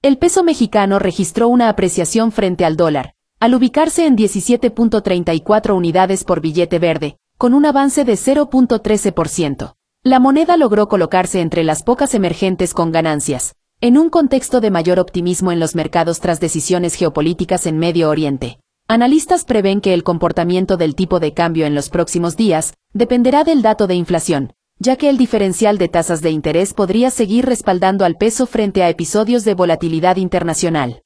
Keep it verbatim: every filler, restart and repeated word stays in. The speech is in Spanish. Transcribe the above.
El peso mexicano registró una apreciación frente al dólar, al ubicarse en diecisiete punto treinta y cuatro unidades por billete verde, con un avance de cero punto trece por ciento. La moneda logró colocarse entre las pocas emergentes con ganancias, en un contexto de mayor optimismo en los mercados tras decisiones geopolíticas en Medio Oriente. Analistas prevén que el comportamiento del tipo de cambio en los próximos días dependerá del dato de inflación, ya que el diferencial de tasas de interés podría seguir respaldando al peso frente a episodios de volatilidad internacional.